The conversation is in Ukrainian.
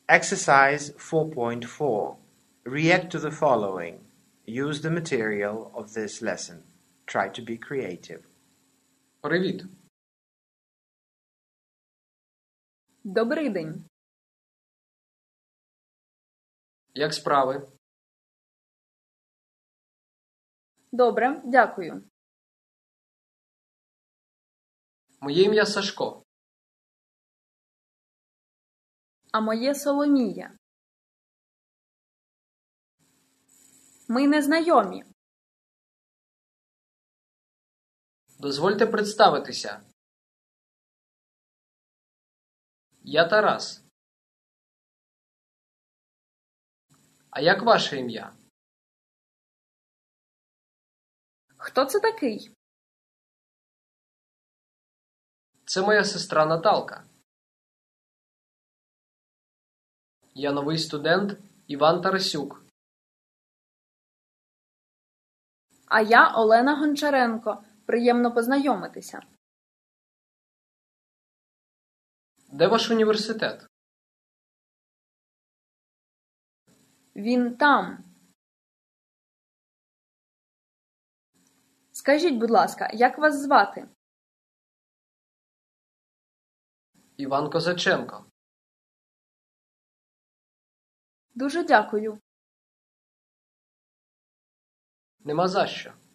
Exercise 4.4. React to the following. Use the material of this lesson. Try to be creative. Привіт. Добрий день. Як справи? Добре, дякую. Моє ім'я Сашко. А моє Соломія. Ми не знайомі. Дозвольте представитися. Я Тарас. А як ваше ім'я? Хто це такий? Це моя сестра Наталка. Я новий студент Іван Тарасюк. А я Олена Гончаренко. Приємно познайомитися. Де ваш університет? Він там. Скажіть, будь ласка, як вас звати? Іван Козаченко. Дуже дякую. Нема за що.